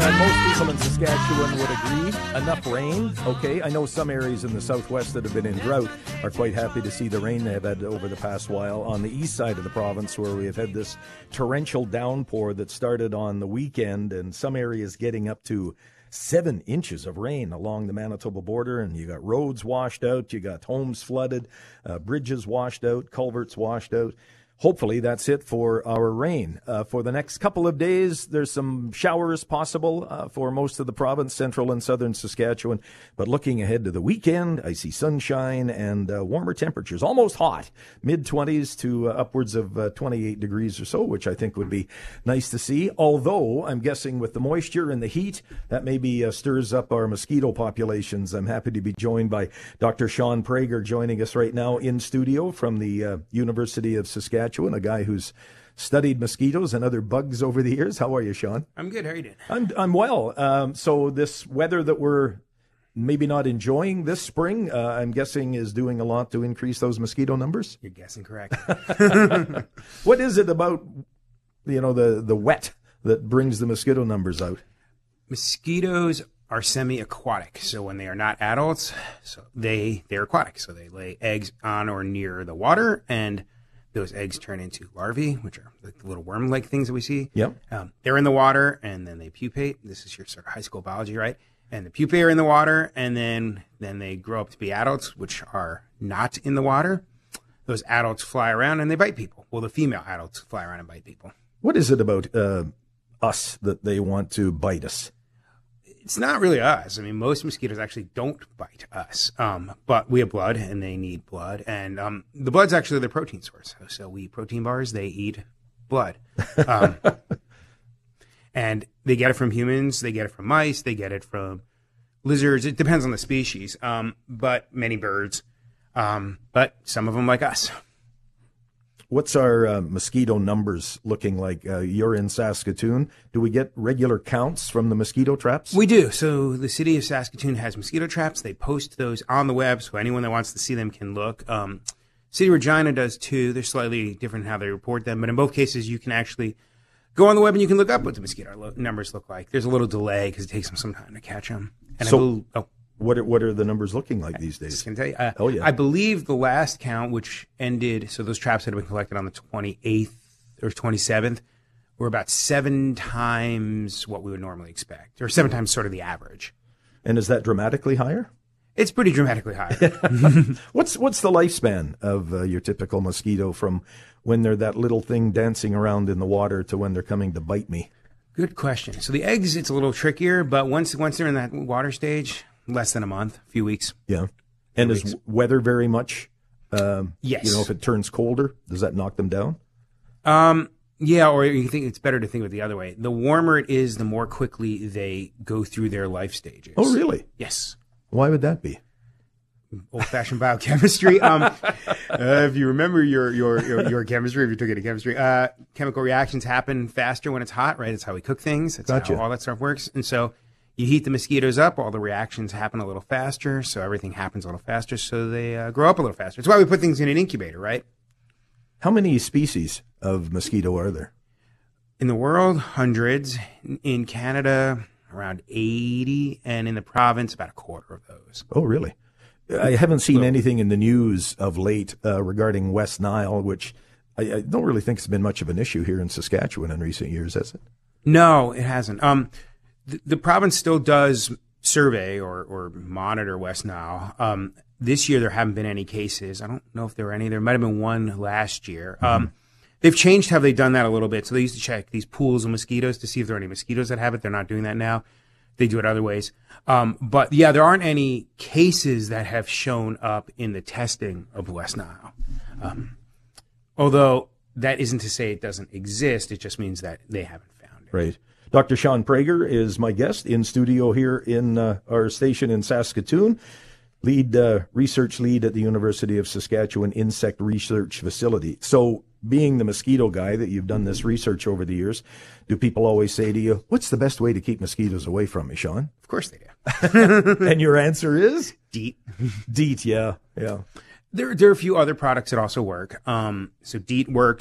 most people in Saskatchewan would agree. Enough rain, okay. I know some areas in the southwest that have been in drought are quite happy to see the rain they've had over the past while. On the east side of the province, where we have had this torrential downpour that started on the weekend, and some areas getting up to 7 inches of rain along the Manitoba border, and you got roads washed out, you got homes flooded, bridges washed out, culverts washed out. Hopefully that's it for our rain. For the next couple of days, there's some showers possible for most of the province, central and southern Saskatchewan. But looking ahead to the weekend, I see sunshine and warmer temperatures, almost hot, mid-20s to upwards of 28 degrees or so, which I think would be nice to see. Although I'm guessing with the moisture and the heat, that maybe stirs up our mosquito populations. I'm happy to be joined by Dr. Sean Prager, joining us right now in studio from the University of Saskatchewan. A guy who's studied mosquitoes and other bugs over the years. How are you, Sean? I'm good. How are you doing? I'm well. So this weather that we're maybe not enjoying this spring, I'm guessing is doing a lot to increase those mosquito numbers? You're guessing correct. What is it about, the wet that brings the mosquito numbers out? Mosquitoes are semi-aquatic. So when they are not adults, they're aquatic. So they lay eggs on or near the water, and those eggs turn into larvae, which are like the little worm-like things that we see. Yep. They're in the water, and then they pupate. This is your sort of high school biology, right? And the pupae are in the water, and then they grow up to be adults, which are not in the water. Those adults fly around, and they bite people. Well, the female adults fly around and bite people. What is it about us that they want to bite us? It's not really us. I mean, most mosquitoes actually don't bite us, but we have blood, and they need blood. And the blood's actually their protein source. So we eat protein bars, they eat blood. And they get it from humans, they get it from mice, they get it from lizards. It depends on the species, but many birds, but some of them like us. What's our mosquito numbers looking like? You're in Saskatoon. Do we get regular counts from the mosquito traps? We do. So the city of Saskatoon has mosquito traps. They post those on the web, so anyone that wants to see them can look. City of Regina does too. They're slightly different in how they report them, but in both cases, you can actually go on the web and you can look up what the mosquito numbers look like. There's a little delay because it takes them some time to catch them. And What are the numbers looking like these days? I can tell you. I believe the last count, which ended, so those traps had been collected on the 28th or 27th, were about 7 times what we would normally expect, or 7 times sort of the average. And is that dramatically higher? It's pretty dramatically higher. What's the lifespan of your typical mosquito from when they're that little thing dancing around in the water to when they're coming to bite me? Good question. So the eggs, it's a little trickier, but once they're in that water stage, less than a month, a few weeks. Yeah. And is weather very much, yes. If it turns colder, does that knock them down? Yeah, or you think it's better to think of it the other way. The warmer it is, the more quickly they go through their life stages. Oh, really? Yes. Why would that be? Old-fashioned biochemistry. If you remember your chemistry, if you took it to chemistry, chemical reactions happen faster when it's hot, right? That's how we cook things. That's how all that stuff works. And so you heat the mosquitoes up, all the reactions happen a little faster, so everything happens a little faster, so they grow up a little faster. That's why we put things in an incubator, right? How many species of mosquito are there? In the world, hundreds. In Canada, around 80, and in the province, about a quarter of those. Oh, really? I haven't seen anything in the news of late regarding West Nile, which I don't really think has been much of an issue here in Saskatchewan in recent years, has it? No, it hasn't. The province still does survey or monitor West Nile. This year, there haven't been any cases. I don't know if there were any. There might have been one last year. They've changed how they've done that a little bit. So they used to check these pools of mosquitoes to see if there are any mosquitoes that have it. They're not doing that now. They do it other ways. But yeah, there aren't any cases that have shown up in the testing of West Nile. Although that isn't to say it doesn't exist. It just means that they haven't found it. Right. Dr. Sean Prager is my guest in studio here in our station in Saskatoon, research lead at the University of Saskatchewan Insect Research Facility. So being the mosquito guy that you've done this research over the years, do people always say to you, what's the best way to keep mosquitoes away from me, Sean? Of course they do. And your answer is? DEET. DEET, yeah. There are a few other products that also work. So DEET works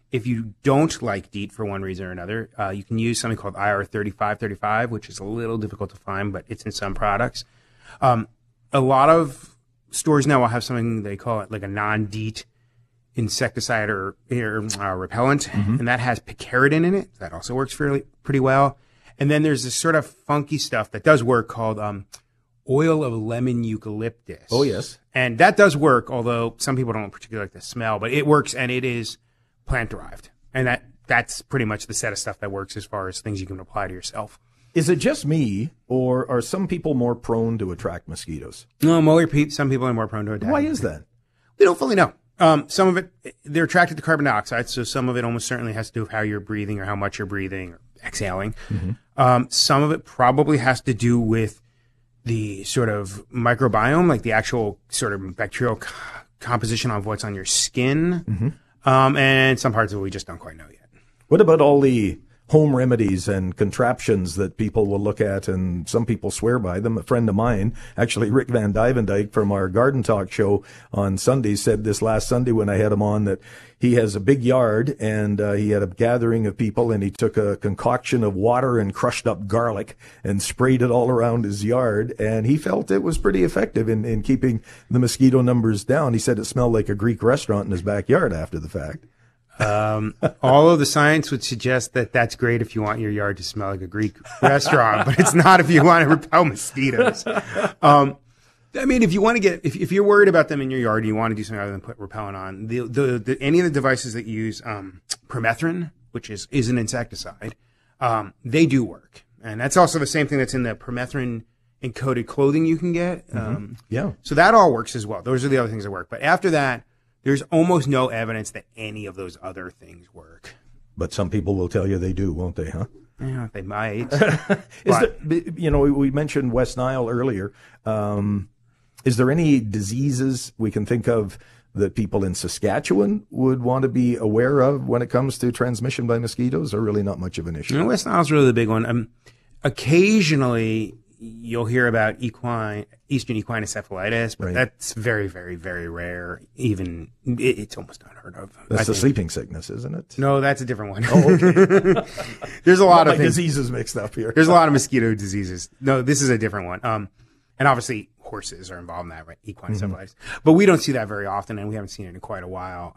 If you don't like DEET for one reason or another, you can use something called IR3535, which is a little difficult to find, but it's in some products. A lot of stores now will have something they call it like a non-DEET insecticide or repellent, and that has picaridin in it. That also works pretty well. And then there's this sort of funky stuff that does work called oil of lemon eucalyptus. Oh, yes. And that does work, although some people don't particularly like the smell, but it works, and it is plant-derived. And that's pretty much the set of stuff that works as far as things you can apply to yourself. Is it just me, or are some people more prone to attract mosquitoes? No, some people are more prone to attack. Why is that? We don't fully know. Some of it, they're attracted to carbon dioxide, so some of it almost certainly has to do with how you're breathing or how much you're breathing or exhaling. Some of it probably has to do with the sort of microbiome, like the actual sort of bacterial composition of what's on your skin. And some parts of it we just don't quite know yet. What about all the home remedies and contraptions that people will look at, and some people swear by them? A friend of mine, actually Rick Van Dyvendijk from our Garden Talk show on Sunday, said this last Sunday when I had him on that he has a big yard, and he had a gathering of people, and he took a concoction of water and crushed up garlic and sprayed it all around his yard, and he felt it was pretty effective in keeping the mosquito numbers down. He said it smelled like a Greek restaurant in his backyard after the fact. Although the science would suggest that that's great if you want your yard to smell like a Greek restaurant, but it's not if you want to repel mosquitoes. I mean, if you want to if you're worried about them in your yard, and you want to do something other than put repellent on, any of the devices that use permethrin, which is an insecticide, they do work, and that's also the same thing that's in the permethrin encoded clothing you can get. So that all works as well. Those are the other things that work. But after that, there's almost no evidence that any of those other things work. But some people will tell you they do, won't they, huh? Yeah, they might. We mentioned West Nile earlier. Is there any diseases we can think of that people in Saskatchewan would want to be aware of when it comes to transmission by mosquitoes, or really not much of an issue? West Nile's really the big one. Occasionally, you'll hear about eastern equine encephalitis, but that's very, very, very rare. Even it's almost unheard of. That's the sleeping sickness, isn't it? No, that's a different one. Oh, okay. There's a lot of diseases mixed up here. There's a lot of mosquito diseases. No, this is a different one. And obviously horses are involved in that, right? Equine encephalitis. But we don't see that very often, and we haven't seen it in quite a while.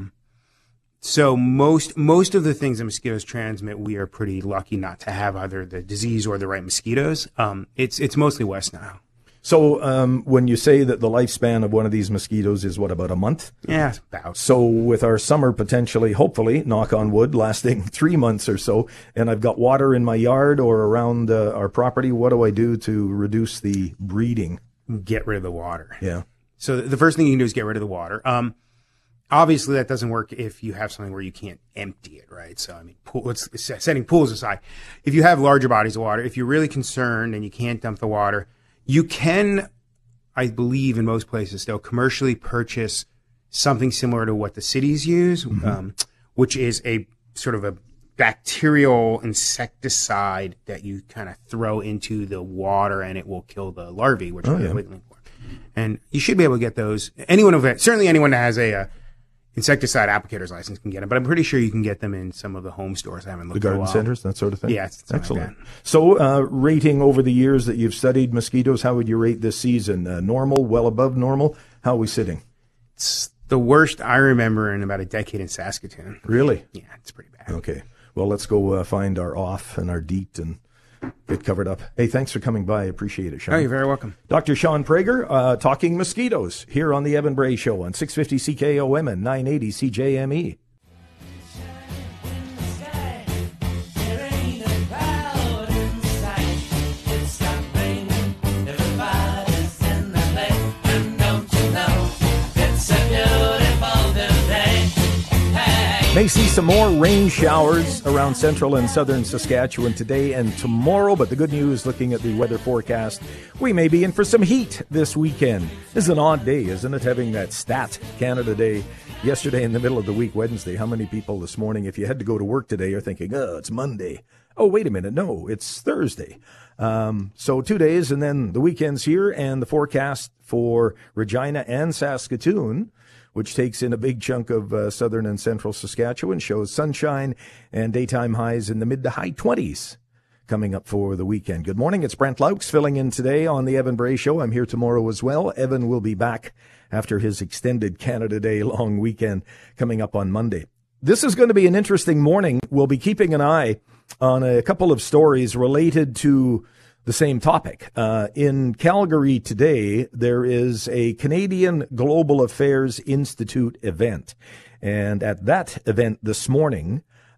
So most of the things that mosquitoes transmit, we are pretty lucky not to have either the disease or the right mosquitoes. It's mostly West Nile. So when you say that the lifespan of one of these mosquitoes is, about a month? Yeah, about. So with our summer potentially, hopefully, knock on wood, lasting 3 months or so, and I've got water in my yard or around our property, what do I do to reduce the breeding? Get rid of the water. Yeah. So the first thing you can do is get rid of the water. Obviously, that doesn't work if you have something where you can't empty it, right? So, I mean, setting pools aside. If you have larger bodies of water, if you're really concerned and you can't dump the water, you can, I believe in most places still, commercially purchase something similar to what the cities use, which is a sort of a bacterial insecticide that you kind of throw into the water, and it will kill the larvae, which are wiggling for. And you should be able to get those. Certainly anyone that has a insecticide applicator's license can get them, but I'm pretty sure you can get them in some of the home stores. I haven't looked. The garden centers, that sort of thing? Yeah. Excellent. Like so, rating over the years that you've studied mosquitoes, how would you rate this season? Normal, well above normal? How are we sitting? It's the worst I remember in about a decade in Saskatoon. Really? Yeah, it's pretty bad. Okay. Well, let's go find our off and our DEET and get covered up. Hey, thanks for coming by. I appreciate it, Sean. Oh, you're very welcome. Dr. Sean Prager, talking mosquitoes here on the Evan Bray Show on 650 CKOM and 980 CJME. May see some more rain showers around central and southern Saskatchewan today and tomorrow, but the good news, looking at the weather forecast, we may be in for some heat this weekend. This is an odd day, isn't it, having that Stat Canada Day yesterday in the middle of the week, Wednesday. How many people this morning, if you had to go to work today, are thinking, oh, it's Monday. Oh, wait a minute, no, it's Thursday. So 2 days, and then the weekend's here, and the forecast for Regina and Saskatoon which takes in a big chunk of southern and central Saskatchewan, shows sunshine and daytime highs in the mid to high 20s coming up for the weekend. Good morning. It's Brent Laux filling in today on the Evan Bray Show. I'm here tomorrow as well. Evan will be back after his extended Canada Day long weekend coming up on Monday. This is going to be an interesting morning. We'll be keeping an eye on a couple of stories related to the same topic. In Calgary today, there is a Canadian Global Affairs Institute event. And at that event this morning,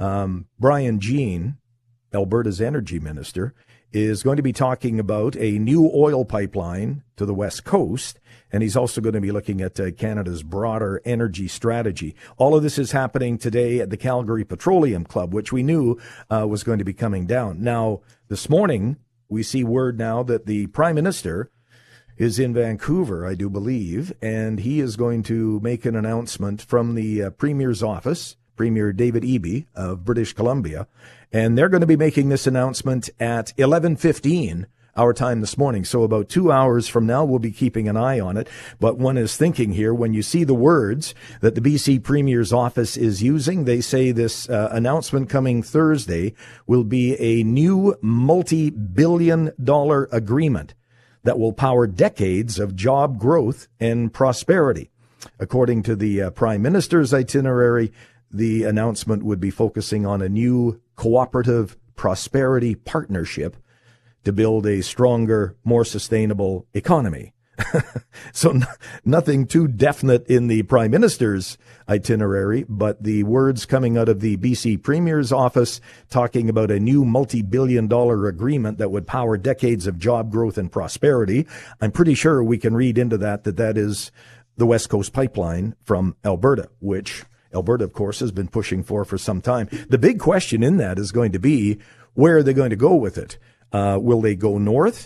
Brian Jean, Alberta's energy minister, is going to be talking about a new oil pipeline to the West Coast, and he's also going to be looking at Canada's broader energy strategy. All of this is happening today at the Calgary Petroleum Club, which we knew was going to be coming down. Now, this morning, we see word now that the Prime Minister is in Vancouver, I do believe, and he is going to make an announcement from the Premier's office, Premier David Eby of British Columbia, and they're going to be making this announcement at 11:15 our time this morning. So about 2 hours from now, we'll be keeping an eye on it. But one is thinking here, when you see the words that the BC Premier's office is using, they say this announcement coming Thursday will be a new multi-billion-dollar agreement that will power decades of job growth and prosperity. According to the Prime Minister's itinerary, the announcement would be focusing on a new cooperative prosperity partnership to build a stronger, more sustainable economy. So nothing too definite in the Prime Minister's itinerary, but the words coming out of the BC Premier's office talking about a new multi-billion-dollar agreement that would power decades of job growth and prosperity. I'm pretty sure we can read into that is the West Coast Pipeline from Alberta, which Alberta, of course, has been pushing for some time. The big question in that is going to be, where are they going to go with it? Will they go north,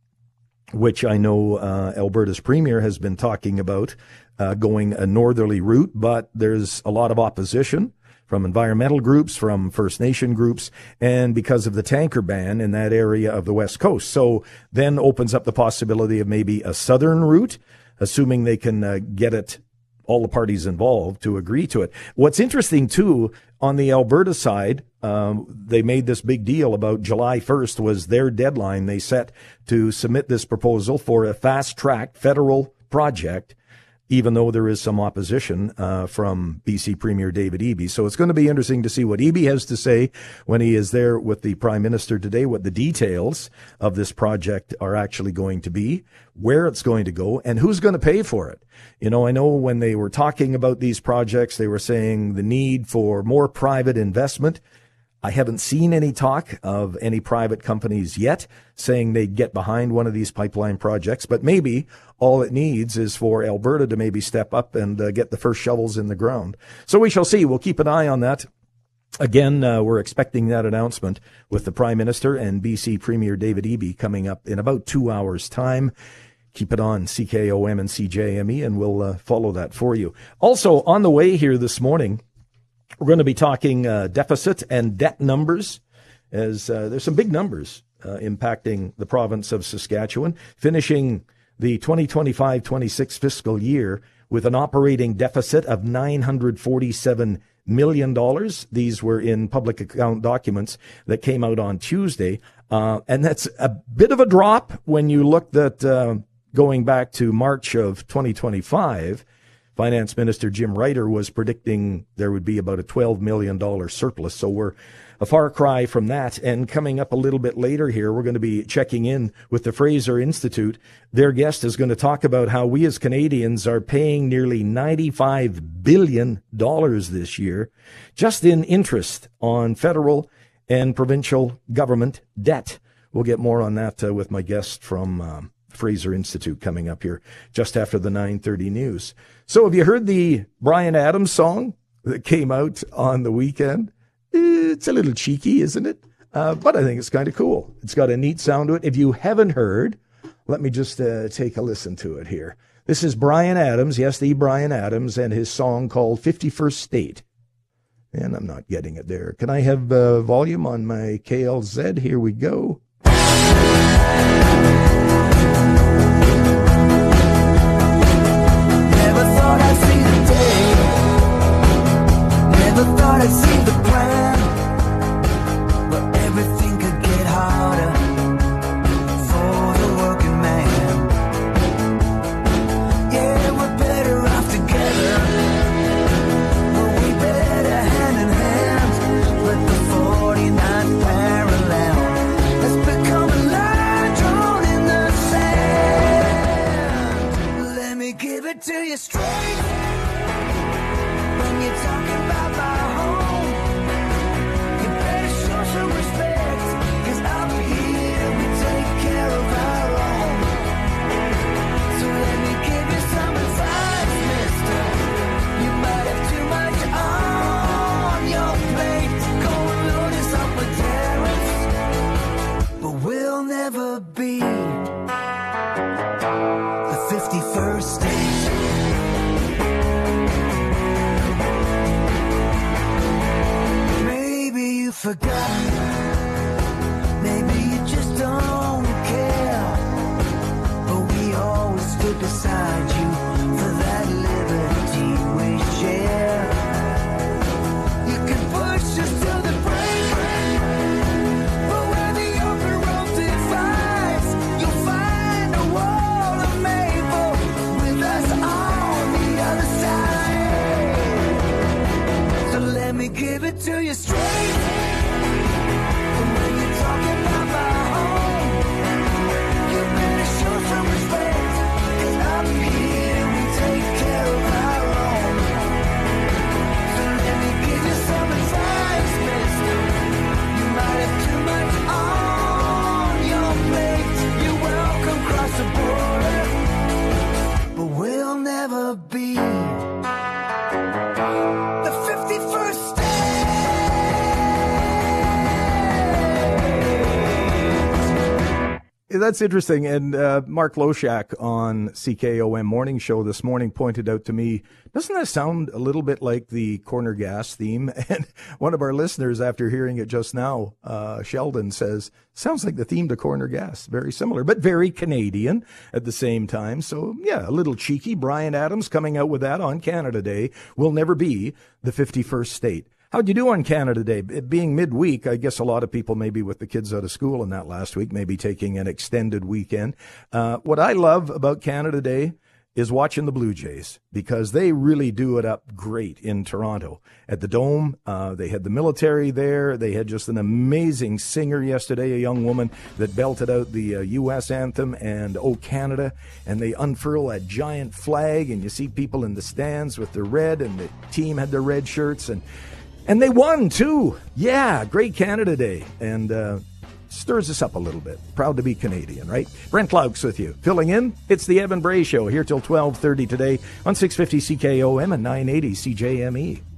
which I know Alberta's Premier has been talking about going a northerly route, but there's a lot of opposition from environmental groups, from First Nation groups, and because of the tanker ban in that area of the West Coast. So then opens up the possibility of maybe a southern route, assuming they can get it, all the parties involved, to agree to it. What's interesting, too, on the Alberta side, they made this big deal about July 1st was their deadline they set to submit this proposal for a fast-track federal project, even though there is some opposition from BC Premier David Eby. So it's going to be interesting to see what Eby has to say when he is there with the Prime Minister today, what the details of this project are actually going to be, where it's going to go, and who's going to pay for it. You know, I know when they were talking about these projects, they were saying the need for more private investment. I haven't seen any talk of any private companies yet saying they'd get behind one of these pipeline projects, but maybe all it needs is for Alberta to maybe step up and get the first shovels in the ground. So we shall see. We'll keep an eye on that. Again, we're expecting that announcement with the Prime Minister and BC Premier David Eby coming up in about 2 hours' time. Keep it on CKOM and CJME, and we'll follow that for you. Also, on the way here this morning, we're going to be talking deficit and debt numbers, as there's some big numbers impacting the province of Saskatchewan, finishing the 2025-26 fiscal year with an operating deficit of $947 million. These were in public account documents that came out on Tuesday. And that's a bit of a drop when you looked at going back to March of 2025. Finance Minister Jim Ryder was predicting there would be about a $12 million surplus. So we're a far cry from that. And coming up a little bit later here, we're going to be checking in with the Fraser Institute. Their guest is going to talk about how we as Canadians are paying nearly $95 billion this year just in interest on federal and provincial government debt. We'll get more on that with my guest from Fraser Institute coming up here just after the 9:30 news. So have you heard the Bryan Adams song that came out on the weekend? It's a little cheeky, isn't it? But I think it's kind of cool. It's got a neat sound to it. If you haven't heard, let me just take a listen to it here. This is Bryan Adams, yes, the Bryan Adams, and his song called 51st State. And I'm not getting it there. Can I have volume on my KLZ? Here we go. Never thought I'd see the day. it to you straight. When you're talking about my home, you better show some respect, 'cause up here we take care of our own. So let me give you some advice, mister. You might have too much on your plate. Go and load us up with tariffs, but we'll never be the 51st state. Maybe you forgot, maybe you just don't care, but we always stood beside you for that liberty we share. You can push us to the brink, but when the open road divides, you'll find a wall of maple with us on the other side. So let me give it to you straight. And when you're talking about my home, you better show some respect, 'cause up here we take care of our own. So let me give you some advice, mister. You might have too much on your plate. You're welcome across the border, but we'll never be the 51st state. That's interesting. And Mark Loshak on CKOM Morning Show this morning pointed out to me, doesn't that sound a little bit like the Corner Gas theme? And one of our listeners, after hearing it just now, Sheldon, says, sounds like the theme to Corner Gas. Very similar, but very Canadian at the same time. So, yeah, a little cheeky. Bryan Adams coming out with that on Canada Day. Will never be the 51st state. How'd you do on Canada Day? It being midweek, I guess a lot of people maybe with the kids out of school in that last week, maybe taking an extended weekend. What I love about Canada Day is watching the Blue Jays, because they really do it up great in Toronto. At the Dome, they had the military there. They had just an amazing singer yesterday, a young woman that belted out the U.S. anthem and "Oh Canada," and they unfurl that giant flag, and you see people in the stands with their red, and the team had their red shirts, and they won, too. Yeah, great Canada Day. And stirs us up a little bit. Proud to be Canadian, right? Brent Laux with you. Filling in, it's the Evan Bray Show, here till 12:30 today on 650 CKOM and 980 CJME.